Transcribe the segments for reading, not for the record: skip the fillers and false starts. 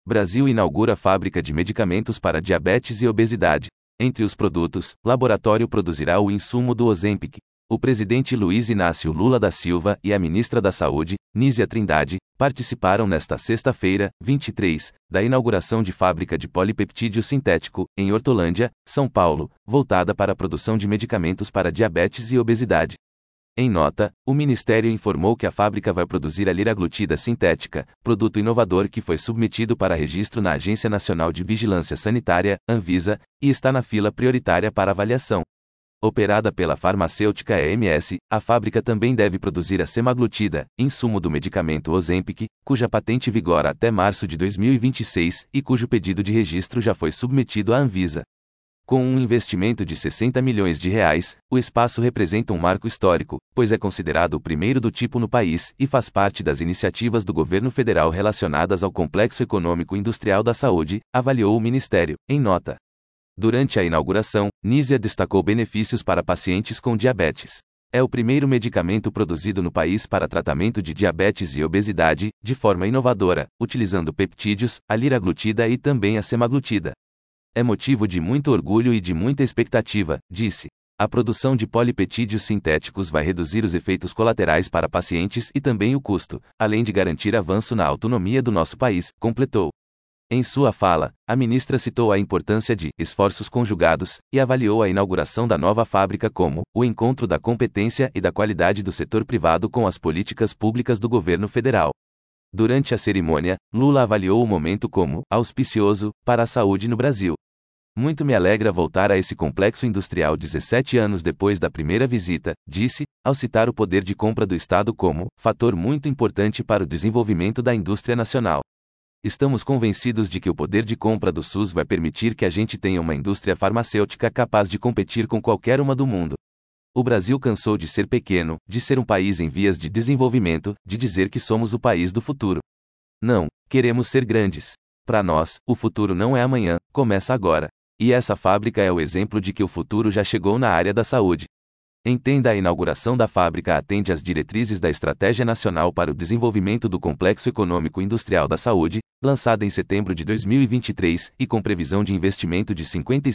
Brasil inaugura fábrica de medicamentos para diabetes e obesidade. Entre os produtos, laboratório produzirá o insumo do Ozempic. O presidente Luiz Inácio Lula da Silva e a ministra da Saúde, Nízia Trindade, participaram nesta sexta-feira, 23, da inauguração de fábrica de polipeptídeo sintético, em Hortolândia, São Paulo, voltada para a produção de medicamentos para diabetes e obesidade. Em nota, o Ministério informou que a fábrica vai produzir a liraglutida sintética, produto inovador que foi submetido para registro na Agência Nacional de Vigilância Sanitária, Anvisa, e está na fila prioritária para avaliação. Operada pela farmacêutica EMS, a fábrica também deve produzir a semaglutida, insumo do medicamento Ozempic, cuja patente vigora até março de 2026 e cujo pedido de registro já foi submetido à Anvisa. Com um investimento de R$60 milhões, o espaço representa um marco histórico, pois é considerado o primeiro do tipo no país e faz parte das iniciativas do governo federal relacionadas ao Complexo Econômico Industrial da Saúde, avaliou o Ministério, em nota. Durante a inauguração, Nízia destacou benefícios para pacientes com diabetes. É o primeiro medicamento produzido no país para tratamento de diabetes e obesidade, de forma inovadora, utilizando peptídeos, a liraglutida e também a semaglutida. É motivo de muito orgulho e de muita expectativa, disse. A produção de polipeptídeos sintéticos vai reduzir os efeitos colaterais para pacientes e também o custo, além de garantir avanço na autonomia do nosso país, completou. Em sua fala, a ministra citou a importância de esforços conjugados e avaliou a inauguração da nova fábrica como o encontro da competência e da qualidade do setor privado com as políticas públicas do governo federal. Durante a cerimônia, Lula avaliou o momento como auspicioso para a saúde no Brasil. Muito me alegra voltar a esse complexo industrial 17 anos depois da primeira visita, disse, ao citar o poder de compra do Estado como fator muito importante para o desenvolvimento da indústria nacional. Estamos convencidos de que o poder de compra do SUS vai permitir que a gente tenha uma indústria farmacêutica capaz de competir com qualquer uma do mundo. O Brasil cansou de ser pequeno, de ser um país em vias de desenvolvimento, de dizer que somos o país do futuro. Não, queremos ser grandes. Para nós, o futuro não é amanhã, começa agora. E essa fábrica é o exemplo de que o futuro já chegou na área da saúde. Entenda, a inauguração da fábrica atende às diretrizes da Estratégia Nacional para o Desenvolvimento do Complexo Econômico Industrial da Saúde, lançada em setembro de 2023 e com previsão de investimento de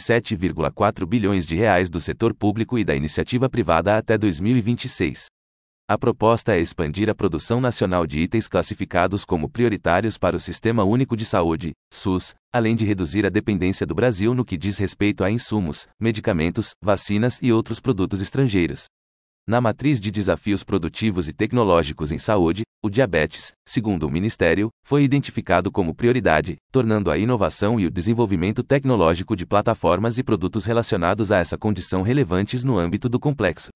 R$57,4 bilhões do setor público e da iniciativa privada até 2026. A proposta é expandir a produção nacional de itens classificados como prioritários para o Sistema Único de Saúde, SUS, além de reduzir a dependência do Brasil no que diz respeito a insumos, medicamentos, vacinas e outros produtos estrangeiros. Na matriz de desafios produtivos e tecnológicos em saúde, o diabetes, segundo o Ministério, foi identificado como prioridade, tornando a inovação e o desenvolvimento tecnológico de plataformas e produtos relacionados a essa condição relevantes no âmbito do complexo.